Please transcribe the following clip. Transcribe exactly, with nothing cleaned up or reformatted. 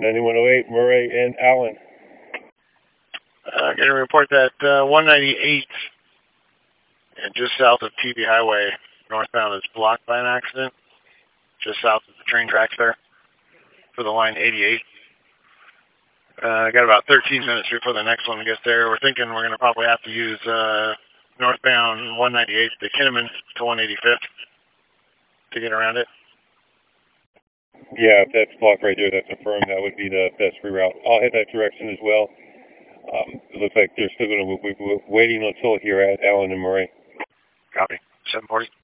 ninety-one oh eight, Murray and Allen. Uh, going to report that uh, one ninety-eight, and just south of T V Highway, northbound, is blocked by an accident, just south of the train tracks there, for the line eighty-eight. Uh, got about thirteen minutes before the next one gets there. We're thinking we're going to probably have to use uh, northbound one ninety-eight to Kinnaman to one eighty-fifth to get around it. Yeah, if that's blocked right there, that's affirmed. That would be the best reroute. I'll head that direction as well. Um, it looks like they're still going to be waiting until here at Allen and Murray. Copy. seven forty.